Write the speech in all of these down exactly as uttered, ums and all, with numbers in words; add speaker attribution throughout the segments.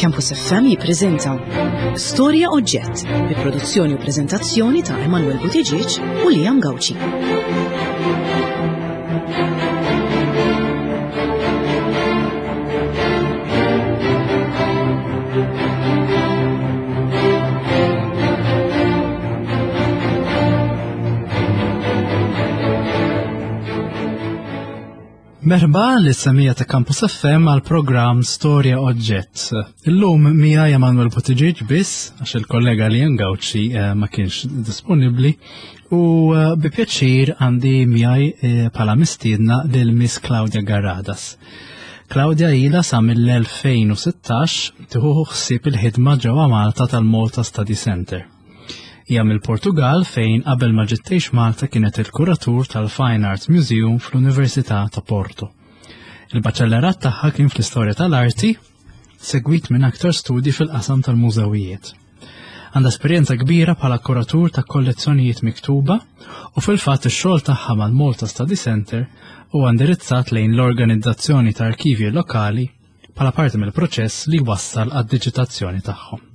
Speaker 1: Campus F M jippreżenta Storja Oġġett bi produzzjoni u preżentazzjoni ta' Emanuel Buttigieg u Liam Gawci.
Speaker 2: Merħba l-issemija ta' Campus F M għal program Storja Oġġett. Illum mija Emanuel Buttigieg biss, għax il-kollega Liam Gawci ma kienx disponibli, u bi pjaċir għandi mijaj pala mistiedna lil Miss Claudia Garradas. Claudia ila sa mill-elfejn u sittax tieħu ħsieb il-ħidma ġewwa Malta tal-Malta Study Center. Hija mill-Portugal fejn qabel ma ġittejx Malta kienet il-kuratur tal-Fine Arts Museum fl-Università ta' Porto. Il-baċellerat tagħha kien fl-istorja tal-arti, segwit minn aktar studi fil-qasam tal-mużewijiet. Għandha esperjenza kbira bħala kuratur ta' kollezzjonijiet miktuba u fil-fatt ix-xogħol tagħha mal-Malta Study Center huwa indirizzat lejn l-organizzazzjoni ta' arkivji lokali bħala parti mill-proċess li wassal għad-diġitazzjoni tagħhom.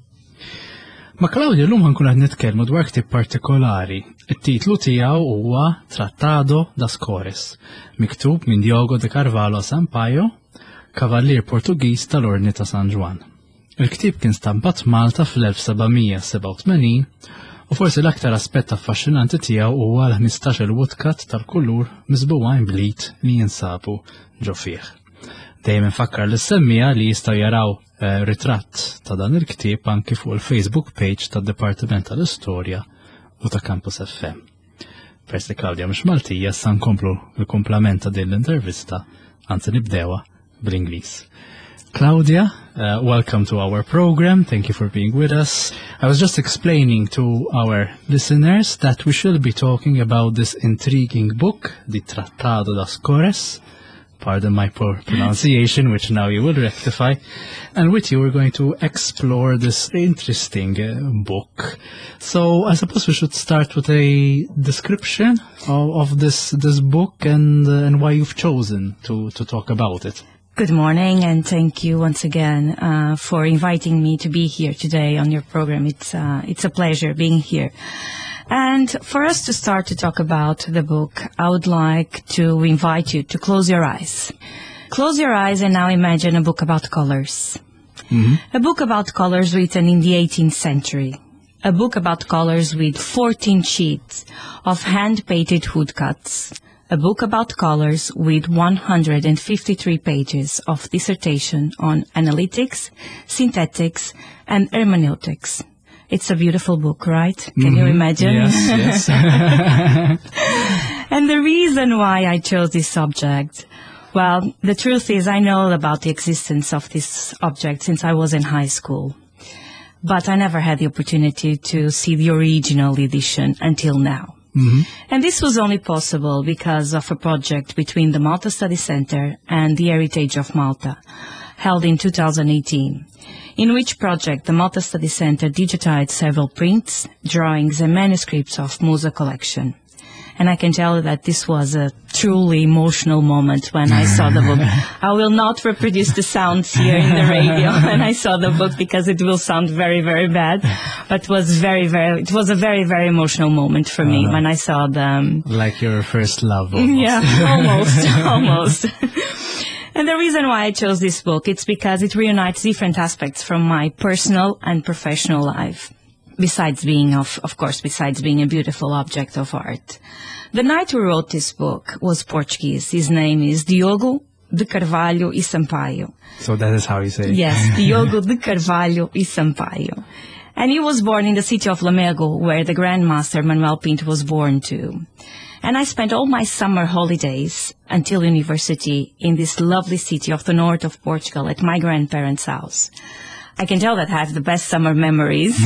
Speaker 2: Ma' Claudia l-lum ħankun għad nitkellmu dwar ktib partikolari. Il-titlu tiegħu huwa Trattado das Cores, miktub minn Diogo de Carvalho Sampaio, kavallier Portugiż tal-Ordni ta' San Juan. Il-ktib kien stampat Malta fl-elf sebgħmija seba' u tmenin u forsi l-aktar aspett affaxxinanti tiegħu huwa l-ħmistax-il woodcut tal-kulur misbuwajn bliet li jinsabu ġo fih. Dejjem infakkar l-semmija li jistgħu jaraw uh, ritratt ta' dan il-ktieb anki fuq il-Facebook page tad-Dipartiment tal-Istorja u ta' Campus F M. Peress li Claudia mhux Maltija sa nkomplu l-kumplament ta' din l-intervista, anzi nibdewa bl-Ingliż. Claudia, uh, welcome to our program. Thank you for being with us. I was just explaining to our listeners that we shall be talking about this intriguing book, the Trattado das Cores. Pardon my poor pronunciation, which now you will rectify. And with you, we're going to explore this interesting uh, book. So I suppose we should start with a description of, of this this book and uh, and why you've chosen to to talk about it.
Speaker 3: Good morning, and thank you once again uh, for inviting me to be here today on your program. It's uh, it's a pleasure being here. And for us to start to talk about the book, I would like to invite you to close your eyes. Close your eyes and now imagine a book about colors. Mm-hmm. A book about colors written in the eighteenth century. A book about colors with fourteen sheets of hand-painted woodcuts. A book about colors with one hundred fifty-three pages of dissertation on analytics, synthetics, and hermeneutics. It's a beautiful book, right? Can mm-hmm. you imagine?
Speaker 2: Yes, yes.
Speaker 3: And the reason why I chose this subject, well, the truth is I know about the existence of this object since I was in high school. But I never had the opportunity to see the original edition until now. Mm-hmm. And this was only possible because of a project between the Malta Study Center and the Heritage of Malta, held in two thousand eighteen. In which project the Malta Study Center digitized several prints, drawings, and manuscripts of Musa collection. And I can tell you that this was a truly emotional moment when I saw the book. I will not reproduce the sounds here in the radio when I saw the book because it will sound very, very bad. But it was very, very, it was a very, very emotional moment for me uh, when I saw them.
Speaker 2: Like your first love. Almost.
Speaker 3: Yeah, almost, almost. And the reason why I chose this book, it's because it reunites different aspects from my personal and professional life. Besides being, of, of course, besides being a beautiful object of art. The knight who wrote this book was Portuguese. His name is Diogo de Carvalho e Sampaio.
Speaker 2: So that is how you say it?
Speaker 3: Yes, Diogo de Carvalho e Sampaio. And he was born in the city of Lamego, where the Grandmaster Manuel Pinto was born too. And I spent all my summer holidays until university in this lovely city of the north of Portugal at my grandparents' house. I can tell that I have the best summer memories.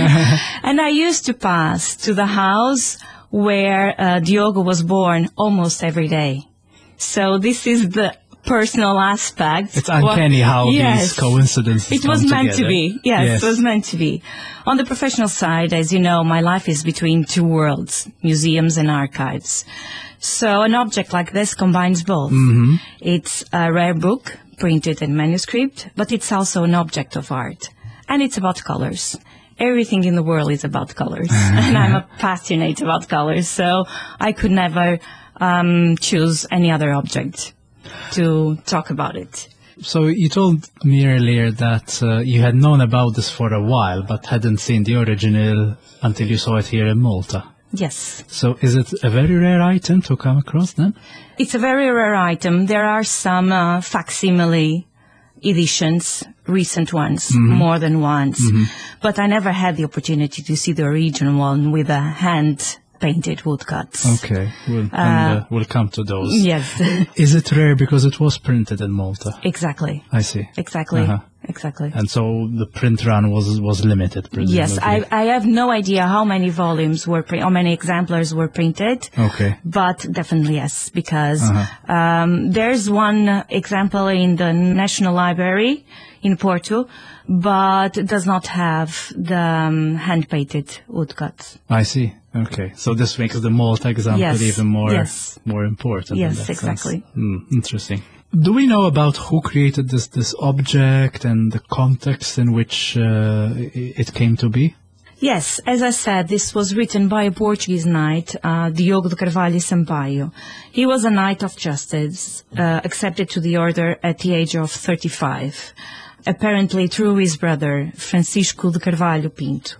Speaker 3: And I used to pass to the house where uh, Diogo was born almost every day. So this is the personal aspect.
Speaker 2: It's uncanny what, how
Speaker 3: yes,
Speaker 2: these coincidences
Speaker 3: It was
Speaker 2: come
Speaker 3: meant
Speaker 2: together.
Speaker 3: to be. Yes, yes, it was meant to be. On the professional side, as you know, my life is between two worlds, museums and archives. So an object like this combines both. Mm-hmm. It's a rare book, printed and manuscript, but it's also an object of art. And it's about colors. Everything in the world is about colors. And I'm a passionate about colors, so I could never um, choose any other object to talk about it.
Speaker 2: So you told me earlier that uh, you had known about this for a while, but hadn't seen the original until you saw it here in Malta.
Speaker 3: Yes.
Speaker 2: So is it a very rare item to come across then?
Speaker 3: It's a very rare item. There are some uh, facsimile editions, recent ones, mm-hmm. more than once. Mm-hmm. But I never had the opportunity to see the original one with a hand-painted woodcuts.
Speaker 2: Okay, we'll,
Speaker 3: Uh,
Speaker 2: and, uh, we'll come to those.
Speaker 3: Yes.
Speaker 2: Is it rare because it was printed in Malta?
Speaker 3: Exactly.
Speaker 2: I see.
Speaker 3: Exactly.
Speaker 2: Uh-huh.
Speaker 3: Exactly.
Speaker 2: And so the print run was was limited, presumably.
Speaker 3: Yes, I, I have no idea how many volumes were printed, how many examples were printed.
Speaker 2: Okay.
Speaker 3: But definitely yes, because
Speaker 2: Uh-huh.
Speaker 3: um, there's one example in the National Library in Porto, but it does not have the um, hand-painted woodcuts.
Speaker 2: I see. Okay. So this makes the Malta example
Speaker 3: Yes,
Speaker 2: even more
Speaker 3: yes.
Speaker 2: more important. in
Speaker 3: Yes,
Speaker 2: that
Speaker 3: exactly.
Speaker 2: sense. Hmm, interesting. Do we know about who created this this object and the context in which uh, i- it came to be?
Speaker 3: Yes, as I said, this was written by a Portuguese knight, uh, Diogo de Carvalho Sampaio. He was a knight of justice, uh, accepted to the order at the age of thirty-five, apparently through his brother, Francisco de Carvalho Pinto.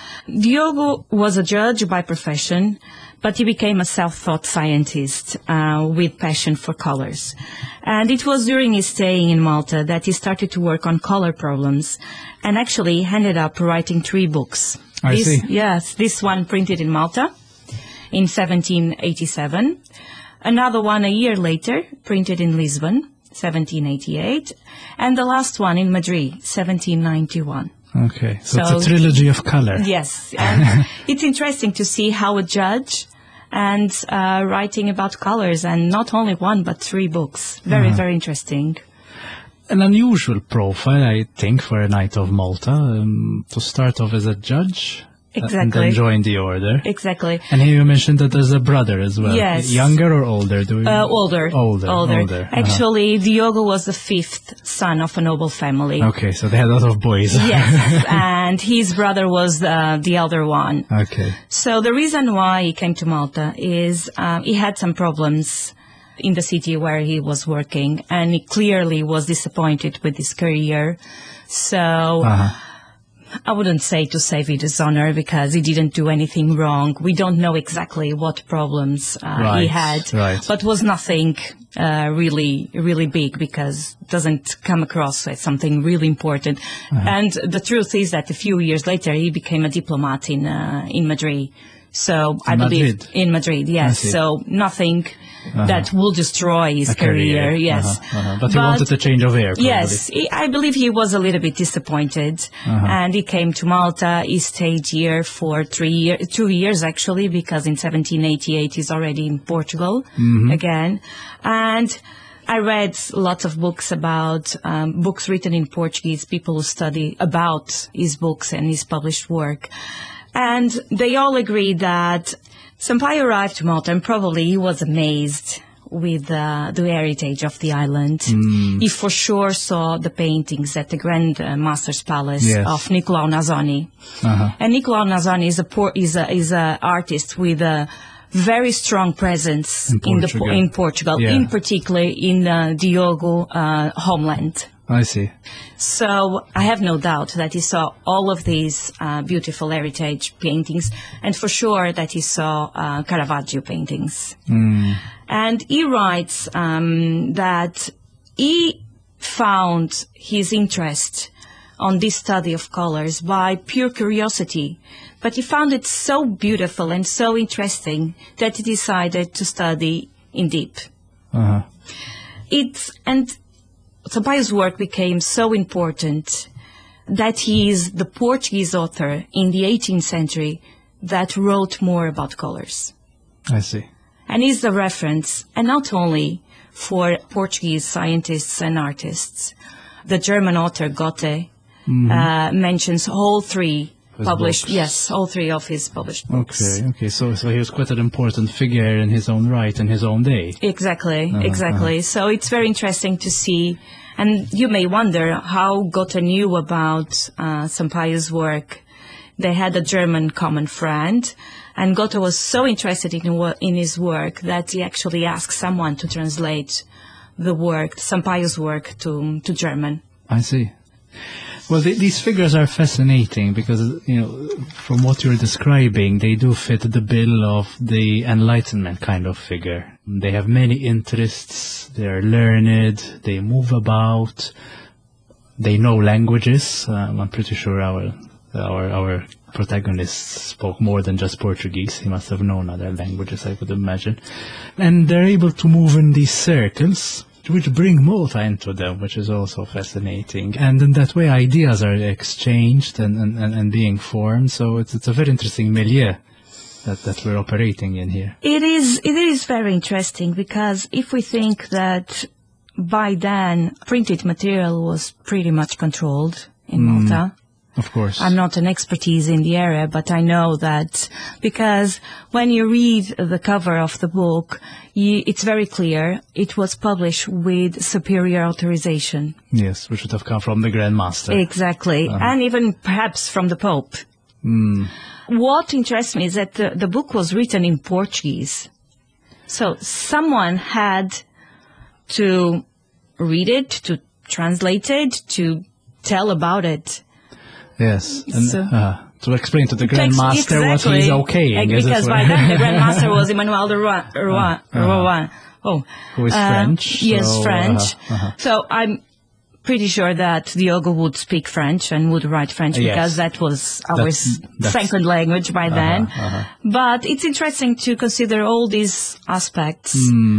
Speaker 3: Diogo was a judge by profession, but he became a self-taught scientist uh, with passion for colors. And it was during his stay in Malta that he started to work on color problems and actually ended up writing three books.
Speaker 2: I
Speaker 3: this,
Speaker 2: see.
Speaker 3: Yes, this one printed in Malta in seventeen eighty-seven. Another one a year later, printed in Lisbon, seventeen eighty-eight. And the last one in Madrid, seventeen ninety-one.
Speaker 2: Okay, so,
Speaker 3: So-
Speaker 2: it's a trilogy of color.
Speaker 3: Yes, and it's interesting to see how a judge and uh, writing about colors, and not only one but three books. Very,
Speaker 2: Uh-huh.
Speaker 3: very interesting.
Speaker 2: An unusual profile, I think, for a Knight of Malta, um, to start off as a judge uh, and
Speaker 3: Exactly.
Speaker 2: then join the order.
Speaker 3: Exactly.
Speaker 2: And here you mentioned that there's a brother as well.
Speaker 3: Yes.
Speaker 2: Younger or older? Do we...
Speaker 3: Uh, older.
Speaker 2: Older.
Speaker 3: Older.
Speaker 2: older. Uh-huh.
Speaker 3: Actually, Diogo was the fifth son of a noble family.
Speaker 2: Okay, so they had a lot of boys.
Speaker 3: Yes, and his brother was uh, the elder one.
Speaker 2: Okay.
Speaker 3: So the reason why he came to Malta is um, he had some problems in the city where he was working, and he clearly was disappointed with his career. So
Speaker 2: Uh-huh.
Speaker 3: I wouldn't say to save his honor, because he didn't do anything wrong. We don't know exactly what problems uh, he
Speaker 2: Right,
Speaker 3: had,
Speaker 2: right.
Speaker 3: but was nothing uh, really, really big, because it doesn't come across as something really important.
Speaker 2: Uh-huh.
Speaker 3: And the truth is that a few years later, he became a diplomat in uh, in Madrid. So I
Speaker 2: In
Speaker 3: believe
Speaker 2: Madrid?
Speaker 3: in Madrid, yes.
Speaker 2: see.
Speaker 3: So nothing
Speaker 2: Uh-huh.
Speaker 3: that will destroy his
Speaker 2: A career,
Speaker 3: yes.
Speaker 2: Uh-huh, uh-huh. But he wanted a change of air, probably.
Speaker 3: Yes, he, I believe he was a little bit disappointed,
Speaker 2: Uh-huh.
Speaker 3: and he came to Malta. He stayed here for three years, two years actually, because in seventeen eighty-eight he's already in Portugal
Speaker 2: Mm-hmm.
Speaker 3: again. And I read lots of books about um, books written in Portuguese, people who study about his books and his published work, and they all agree that Sampaio arrived to Malta, and probably he was amazed with uh, the heritage of the island.
Speaker 2: Mm.
Speaker 3: He for sure saw the paintings at the Grand uh, Master's Palace
Speaker 2: Yes.
Speaker 3: of Nicolau Nazoni.
Speaker 2: Uh-huh.
Speaker 3: And Nicolau Nazoni is a por- is a is a artist with a very strong presence
Speaker 2: In
Speaker 3: in, the
Speaker 2: Portugal.
Speaker 3: po- in Portugal,
Speaker 2: Yeah.
Speaker 3: in particular in uh, Diogo uh, homeland.
Speaker 2: I see.
Speaker 3: So I have no doubt that he saw all of these uh, beautiful heritage paintings, and for sure that he saw uh, Caravaggio paintings.
Speaker 2: Mm.
Speaker 3: And he writes um, that he found his interest on this study of colors by pure curiosity, but he found it so beautiful and so interesting that he decided to study in deep.
Speaker 2: Uh-huh.
Speaker 3: It's and Sampaio's work became so important that he is the Portuguese author in the eighteenth century that wrote more about colors.
Speaker 2: I see.
Speaker 3: And is the reference, and not only for Portuguese scientists and artists. The German author Goethe
Speaker 2: Mm-hmm.
Speaker 3: uh, mentions all three
Speaker 2: his
Speaker 3: published,
Speaker 2: books.
Speaker 3: yes, all three of his published books.
Speaker 2: Okay, okay. So, so he was quite an important figure in his own right, in his own day.
Speaker 3: Exactly,
Speaker 2: Uh-huh,
Speaker 3: exactly.
Speaker 2: uh-huh.
Speaker 3: So it's very interesting to see, and you may wonder how Goethe knew about uh, Sampaio's work. They had a German common friend, and Goethe was so interested in, wo- in his work that he actually asked someone to translate the work, Sampaio's work, to to German.
Speaker 2: I see. Well, th- these figures are fascinating because, you know, from what you're describing, they do fit the bill of the Enlightenment kind of figure. They have many interests, they're learned, they move about, they know languages. Um, I'm pretty sure our, our, our protagonist spoke more than just Portuguese. He must have known other languages, I would imagine. And they're able to move in these circles, which bring Malta into them, which is also fascinating. And in that way, ideas are exchanged and, and, and, and being formed. So it's, it's a very interesting milieu that, that we're operating in here.
Speaker 3: It is, it is very interesting because if we think that by then printed material was pretty much controlled in
Speaker 2: Mm.
Speaker 3: Malta.
Speaker 2: Of course.
Speaker 3: I'm not an expertise in the area, but I know that because when you read the cover of the book, you, it's very clear it was published with superior authorization.
Speaker 2: Yes, which would have come from the Grand Master.
Speaker 3: Exactly.
Speaker 2: Uh-huh.
Speaker 3: And even perhaps from the Pope.
Speaker 2: Mm.
Speaker 3: What interests me is that the, the book was written in Portuguese. So someone had to read it, to translate it, to tell about it.
Speaker 2: Yes, and
Speaker 3: So-
Speaker 2: uh, to explain to the Grand
Speaker 3: Ex-
Speaker 2: Master what
Speaker 3: exactly.
Speaker 2: he's okaying.
Speaker 3: Like,
Speaker 2: as it
Speaker 3: because
Speaker 2: were.
Speaker 3: by then the Grand Master was Emmanuel de Rouen. Rouen, Rouen. Oh,
Speaker 2: Who is
Speaker 3: uh,
Speaker 2: French.
Speaker 3: Yes,
Speaker 2: so,
Speaker 3: French.
Speaker 2: uh-huh, uh-huh.
Speaker 3: So I'm pretty sure that Diogo would speak French and would write French
Speaker 2: Yes.
Speaker 3: because that was our
Speaker 2: That's-
Speaker 3: s-
Speaker 2: that's-
Speaker 3: second language by then.
Speaker 2: uh-huh.
Speaker 3: But it's interesting to consider all these aspects
Speaker 2: Hmm.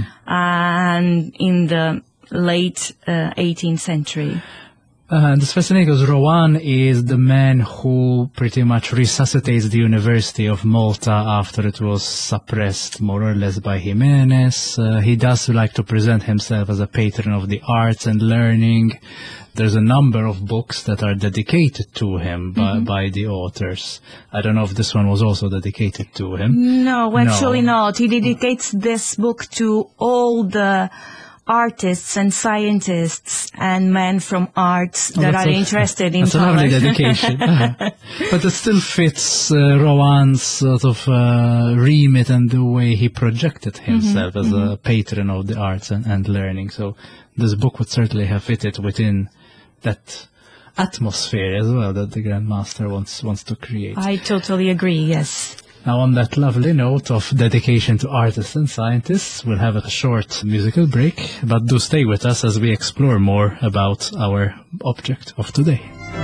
Speaker 3: and in the late uh, eighteenth century.
Speaker 2: Uh, and it's fascinating because Rowan is the man who pretty much resuscitates the University of Malta after it was suppressed more or less by Jimenez. Uh, he does like to present himself as a patron of the arts and learning. There's a number of books that are dedicated to him by,
Speaker 3: Mm-hmm.
Speaker 2: by the authors. I don't know if this one was also dedicated to him.
Speaker 3: No, actually
Speaker 2: No.
Speaker 3: not. He dedicates this book to all the artists and scientists and men from arts
Speaker 2: Oh,
Speaker 3: that
Speaker 2: that's
Speaker 3: are
Speaker 2: a-
Speaker 3: interested in
Speaker 2: That's a lovely
Speaker 3: color.
Speaker 2: dedication. But it still fits uh, Rowan's sort of uh, remit and the way he projected himself as a patron of the arts and, and learning. So this book would certainly have fitted within that atmosphere as well that the Grand Master wants wants to create.
Speaker 3: I totally agree, yes.
Speaker 2: Now, on that lovely note of dedication to artists and scientists, we'll have a short musical break, but do stay with us as we explore more about our object of today.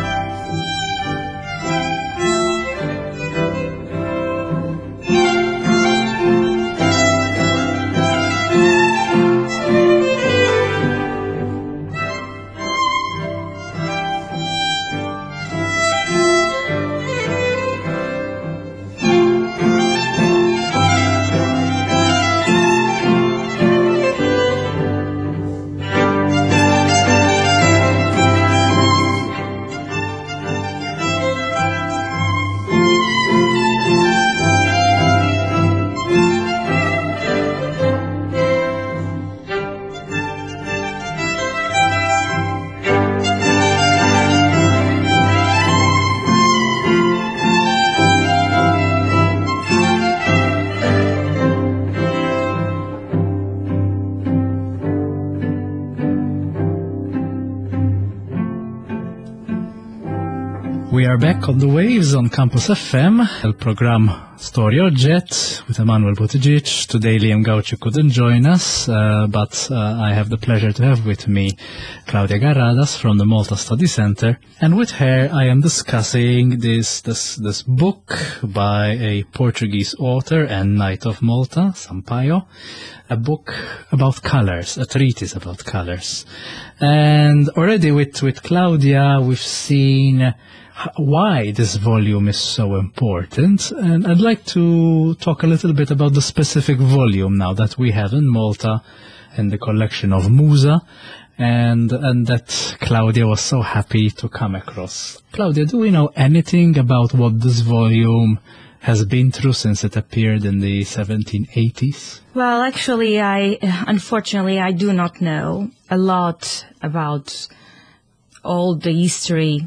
Speaker 2: We are back on the waves on Campus F M, el program Storia Oġġett with Emanuel Buttigieg. Today Liam Gauci couldn't join us, uh, but uh, I have the pleasure to have with me Claudia Garradas from the Malta Study Center, and with her I am discussing this this this book by a Portuguese author and Knight of Malta, Sampaio, a book about colors, a treatise about colors. And already with with Claudia we've seen why this volume is so important, and I'd like to talk a little bit about the specific volume now that we have in Malta in the collection of Musa, and and that Claudia was so happy to come across. Claudia, do we know anything about what this volume has been through since it appeared in the seventeen eighties?
Speaker 3: Well, actually, I unfortunately I do not know a lot about all the history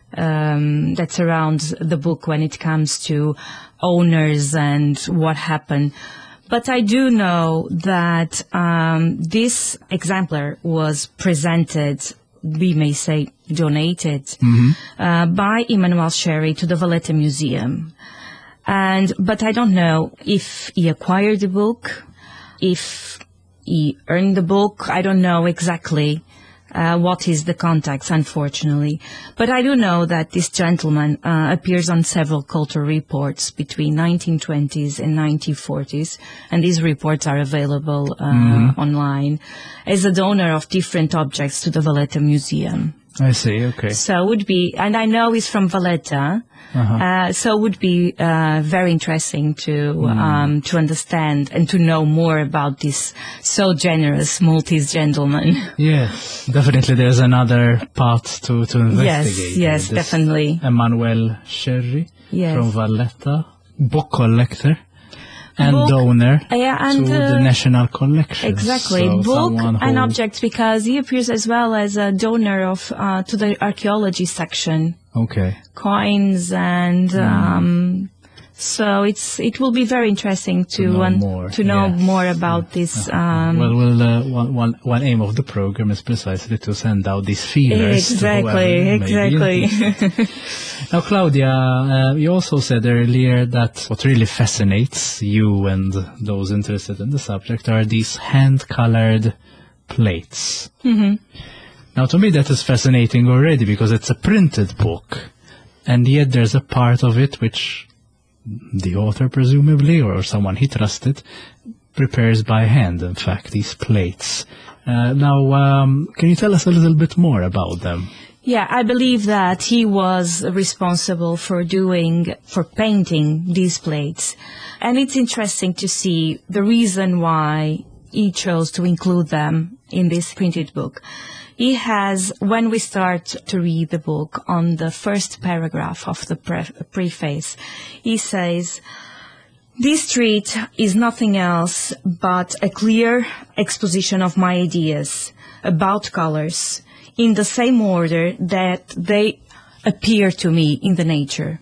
Speaker 3: um, that surrounds the book when it comes to owners and what happened. But I do know that um, this exemplar was presented, we may say donated, mm-hmm. uh, by Emmanuel Sherry to the Valletta Museum. And but I don't know if he acquired the book, if he earned the book. I don't know exactly uh, what is the context, unfortunately. But I do know that this gentleman uh, appears on several cultural reports between nineteen twenties and nineteen forties, and these reports are available uh, mm-hmm. online, as a donor of different objects to the Valletta Museum.
Speaker 2: I see, okay.
Speaker 3: So it would be, and I know he's from Valletta, uh-huh. uh, so it would be uh, very interesting to mm. um, to understand and to know more about this so generous Maltese gentleman.
Speaker 2: Yes, definitely there's another part to, to investigate.
Speaker 3: Yes, yes, definitely.
Speaker 2: Emmanuel Sherry
Speaker 3: yes.
Speaker 2: from Valletta, book collector. And
Speaker 3: book,
Speaker 2: donor
Speaker 3: yeah, and,
Speaker 2: to
Speaker 3: uh,
Speaker 2: the National Collection.
Speaker 3: Exactly,
Speaker 2: so
Speaker 3: book and
Speaker 2: who...
Speaker 3: objects, because he appears as well as a donor of uh, to the archaeology section.
Speaker 2: Okay.
Speaker 3: Coins and mm. um, so it's it will be very interesting to
Speaker 2: to know
Speaker 3: um,
Speaker 2: more,
Speaker 3: to know
Speaker 2: yes.
Speaker 3: more about this. Um,
Speaker 2: well, well, uh, one, one, one aim of the program is precisely to send out these feelers.
Speaker 3: Exactly, exactly.
Speaker 2: Now, Claudia, uh, you also said earlier that what really fascinates you and those interested in the subject are these hand-colored plates.
Speaker 3: Mm-hmm.
Speaker 2: Now, to me, that is fascinating already because it's a printed book, and yet there's a part of it which the author, presumably, or someone he trusted, prepares by hand, in fact, these plates. Uh, now, um, can you tell us a little bit more about them?
Speaker 3: Yeah, I believe that he was responsible for doing, for painting these plates. And it's interesting to see the reason why he chose to include them in this printed book. He has, when we start to read the book, on the first paragraph of the pre- preface, he says, "This treat is nothing else but a clear exposition of my ideas about colors, in the same order that they appear to me in the nature."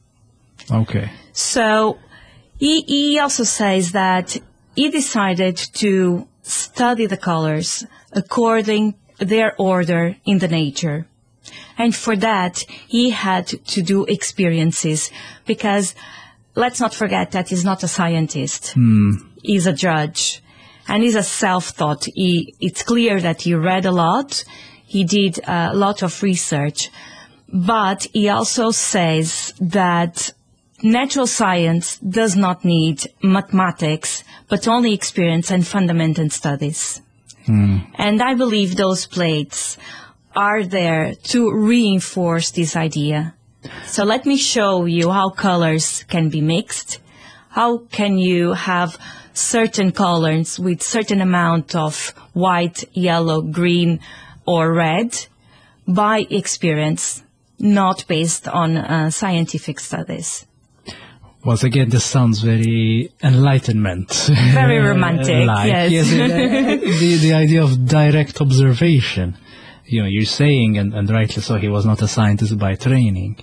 Speaker 2: Okay.
Speaker 3: So he, he also says that he decided to study the colors according to their order in the nature. And for that, he had to do experiences because let's not forget that he's not a scientist.
Speaker 2: Mm.
Speaker 3: He's a judge and he's a self-taught. He, it's clear that he read a lot. He did a lot of research, but he also says that natural science does not need mathematics, but only experience and fundamental studies. Mm. And I believe those plates are there to reinforce this idea. So let me show you how colors can be mixed. How can you have certain colors with certain amount of white, yellow, green, or red by experience, not based on uh, scientific studies.
Speaker 2: Once again, this sounds very enlightenment.
Speaker 3: Very romantic,
Speaker 2: like,
Speaker 3: yes.
Speaker 2: yes the, the, the idea of direct observation. You know, you're saying, and, and rightly so, he was not a scientist by training.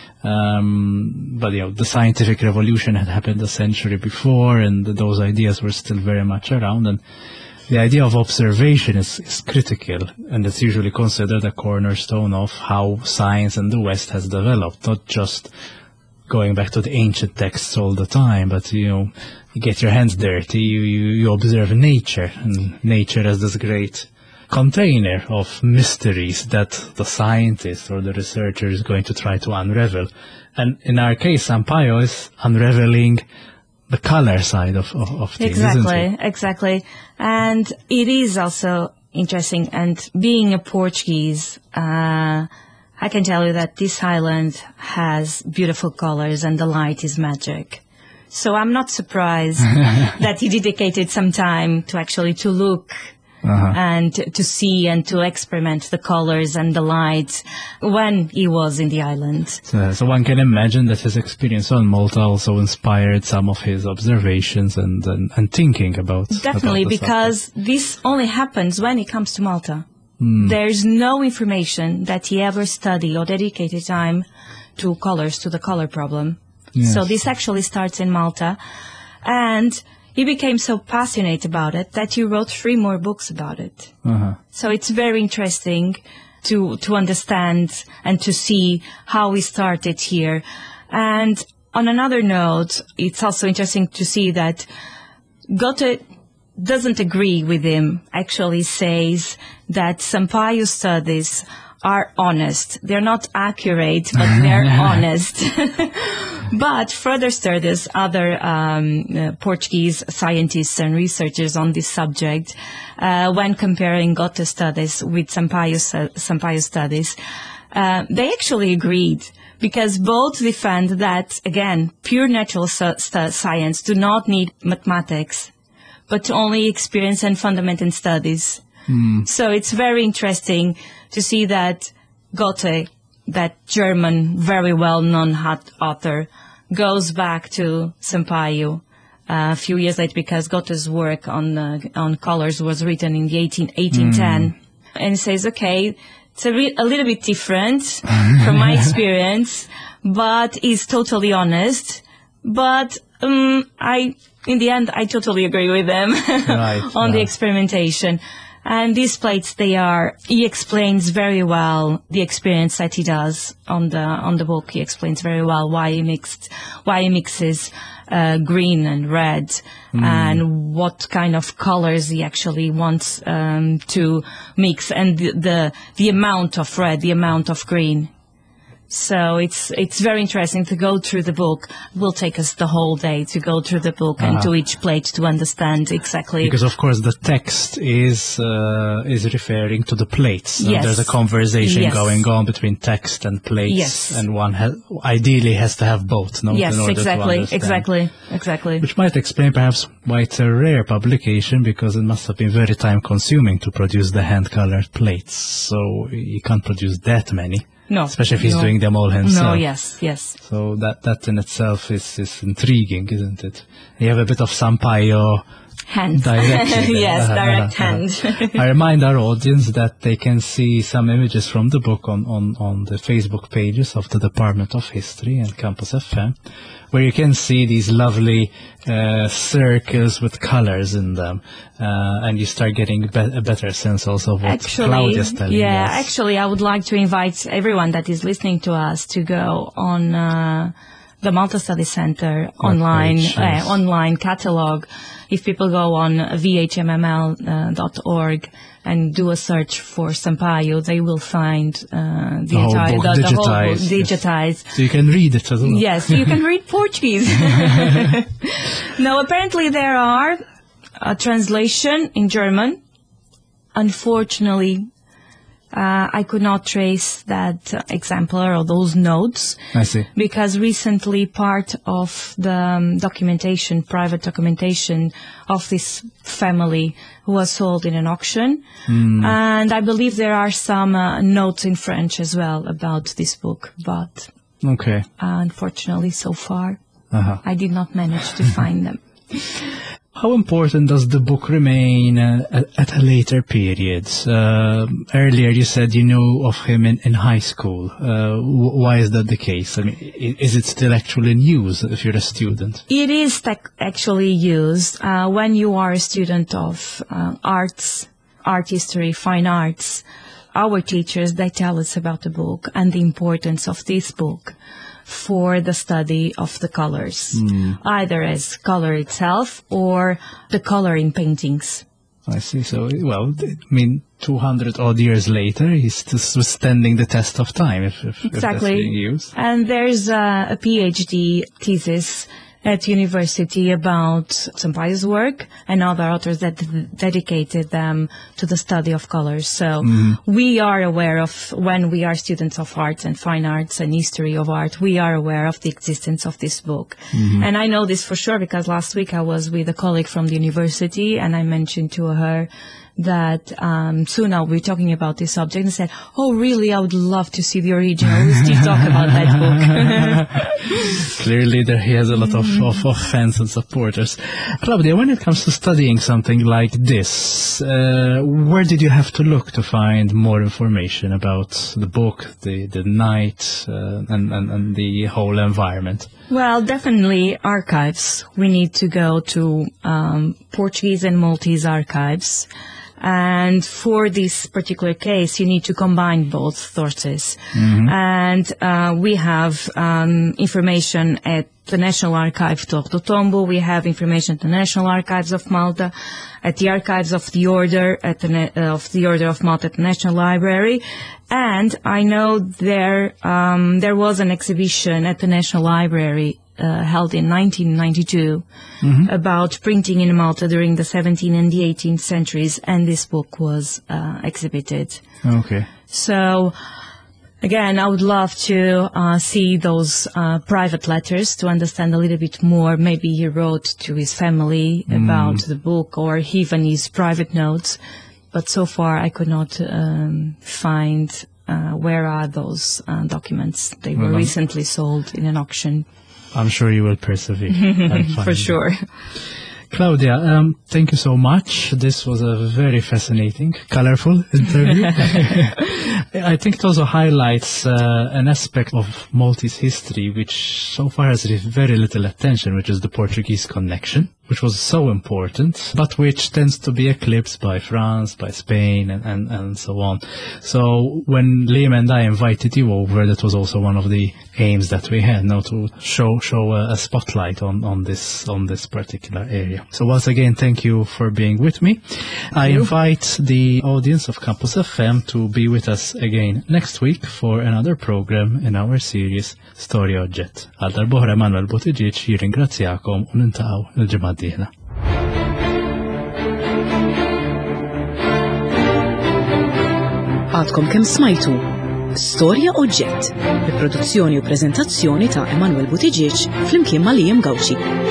Speaker 2: Um, but, you know, the scientific revolution had happened a century before, and those ideas were still very much around. And the idea of observation is, is critical, and it's usually considered a cornerstone of how science in the West has developed, not just going back to the ancient texts all the time, but, you know, you get your hands dirty, you, you, you observe nature, and nature as this great container of mysteries that the scientist or the researcher is going to try to unravel. And in our case, Sampaio is unraveling the color side of, of, of things,
Speaker 3: exactly,
Speaker 2: isn't it?
Speaker 3: Exactly. And it is also interesting, and being a Portuguese, uh, I can tell you that this island has beautiful colors and the light is magic. So I'm not surprised that he dedicated some time to actually to look uh-huh. and to see and to experiment the colors and the lights when he was in the island.
Speaker 2: So, so one can imagine that his experience on Malta also inspired some of his observations and and, and thinking about
Speaker 3: definitely
Speaker 2: about the
Speaker 3: because
Speaker 2: subject.
Speaker 3: This only happens when he comes to Malta.
Speaker 2: Mm.
Speaker 3: There's no information that he ever studied or dedicated time to colors, to the color problem. Yes. So this actually starts in Malta, and he became so passionate about it that he wrote three more books about it.
Speaker 2: Uh-huh.
Speaker 3: So it's very interesting to to understand and to see how he started here. And on another note, it's also interesting to see that Goethe doesn't agree with him, actually says that Sampaio studies are honest. They're not accurate, but they're honest. But further studies, other um, uh, Portuguese scientists and researchers on this subject, uh, when comparing Goethe studies with Sampaio, Sampaio studies, uh, they actually agreed, because both defend that, again, pure natural su- science do not need mathematics, but only experience and fundamental studies.
Speaker 2: Mm.
Speaker 3: So it's very interesting to see that Goethe, that German, very well-known author, goes back to Sampaio uh, a few years later, because Goethe's work on uh, on colors was written in the eighteen, eighteen ten. Mm. And says, okay, it's a, re- a little bit different from my experience, but he's totally honest. But um, I, in the end, I totally agree with them
Speaker 2: right,
Speaker 3: on
Speaker 2: yeah.
Speaker 3: the experimentation. And these plates, they are, he explains very well the experience that he does on the, on the book. He explains very well why he mixed, why he mixes, uh, green and red mm. and what kind of colors he actually wants, um, to mix, and the, the, the amount of red, the amount of green. So it's it's very interesting to go through the book. It will take us the whole day to go through the book uh-huh. and to each plate to understand exactly.
Speaker 2: Because of course the text is uh, is referring to the plates.
Speaker 3: Yes.
Speaker 2: There's a conversation
Speaker 3: yes.
Speaker 2: going on between text and plates,
Speaker 3: yes.
Speaker 2: and one ha- ideally has to have both. No?
Speaker 3: Yes,
Speaker 2: in order
Speaker 3: exactly,
Speaker 2: to understand.
Speaker 3: exactly, exactly.
Speaker 2: Which might explain perhaps why it's a rare publication, because it must have been very time consuming to produce the hand-colored plates. So you can't produce that many.
Speaker 3: No.
Speaker 2: Especially if he's
Speaker 3: no.
Speaker 2: doing them all himself.
Speaker 3: No, yes, yes.
Speaker 2: So that, that in itself is, is intriguing, isn't it? You have a bit of Sampaio
Speaker 3: hand.
Speaker 2: Directly.
Speaker 3: yes,
Speaker 2: uh,
Speaker 3: direct
Speaker 2: uh,
Speaker 3: hand.
Speaker 2: I remind our audience that they can see some images from the book on, on, on the Facebook pages of the Department of History and Campus F M, where you can see these lovely uh, circles with colors in them, uh, and you start getting be- a better sense also of what
Speaker 3: actually,
Speaker 2: Claudia is telling
Speaker 3: yeah,
Speaker 2: us.
Speaker 3: actually, I would like to invite everyone that is listening to us to go on uh, the Malta Study Center
Speaker 2: What
Speaker 3: online
Speaker 2: page, yes.
Speaker 3: uh, online catalog. If people go on v h m m l dot org and do a search for Sampaio, they will find uh, the,
Speaker 2: the
Speaker 3: entire
Speaker 2: whole book
Speaker 3: the, the
Speaker 2: digitized.
Speaker 3: whole book digitized.
Speaker 2: Yes. So you can read it as well.
Speaker 3: Yes, you can read Portuguese. No, apparently there are a translation in German. Unfortunately, uh, I could not trace that uh, exemplar or those notes.
Speaker 2: I see.
Speaker 3: Because recently part of the um, documentation, private documentation of this family was sold in an auction. Mm. And I believe there are some uh, notes in French as well about this book. But
Speaker 2: okay.
Speaker 3: uh, unfortunately, so far,
Speaker 2: uh-huh.
Speaker 3: I did not manage to find them.
Speaker 2: How important does the book remain uh, at, at a later period? Uh, earlier you said you knew of him in, in high school. Uh, w- why is that the case? I mean, is it still actually in use if you're a student?
Speaker 3: It is tec- actually used uh, when you are a student of uh, arts, art history, fine arts. Our teachers, they tell us about the book and the importance of this book for the study of the colors, mm. either as color itself or the color in paintings.
Speaker 2: I see. So, well, I mean, two hundred odd years later, he's still standing the test of time if, if,
Speaker 3: exactly.
Speaker 2: if that's being used.
Speaker 3: And there's uh, a PhD thesis at university about Sampaio's work and other authors that d- dedicated them to the study of colors. So mm. we are aware of, when we are students of arts and fine arts and history of art, we are aware of the existence of this book. Mm-hmm. And I know this for sure because last week I was with a colleague from the university and I mentioned to her that um, soon I'll be talking about this subject and said, oh, really, I would love to see the original. Do talk about that book.
Speaker 2: Clearly, there he has a lot of, of, of fans and supporters. Claudia, when it comes to studying something like this, uh, where did you have to look to find more information about the book, the, the night, uh, and, and, and the whole environment?
Speaker 3: Well, definitely archives. We need to go to um, Portuguese and Maltese archives. And for this particular case, you need to combine both sources. Mm-hmm. And uh, we have um, information at the National Archive Torre do Tombo. We have information at the National Archives of Malta, at the Archives of the Order, at the uh, of the Order of Malta at the National Library. And I know there um, there was an exhibition at the National Library Uh, held in nineteen ninety-two mm-hmm. about printing in Malta during the seventeenth and the eighteenth centuries, and this book was uh, exhibited.
Speaker 2: Okay.
Speaker 3: So, again, I would love to uh, see those uh, private letters to understand a little bit more. Maybe he wrote to his family mm. about the book, or even his private notes. But so far, I could not um, find uh, where are those uh, documents. They were well, recently sold in an auction.
Speaker 2: I'm sure you will persevere.
Speaker 3: For sure.
Speaker 2: Claudia, um, thank you so much. This was a very fascinating, colorful interview. I think it also highlights uh, an aspect of Maltese history which so far has received very little attention, which is the Portuguese connection, which was so important, but which tends to be eclipsed by France, by Spain, and, and, and so on. So when Liam and I invited you over, that was also one of the aims that we had, now to show show a, a spotlight on, on this on this particular area. So once again, thank you for being with me. I invite the audience of Campus F M to be with us again next week for another program in our series Storja Oġġett. Għal darbohra Emanuel Buttigieg jirringrazzjakom u nintaqgħu il-ġimgħa d-dieħla.
Speaker 1: Għadkom kemm smajtu Storja Oġġett, bi produzzjoni u preżentazzjoni ta' Emanuel Buttigieg flimkien ma' Liam Gawci.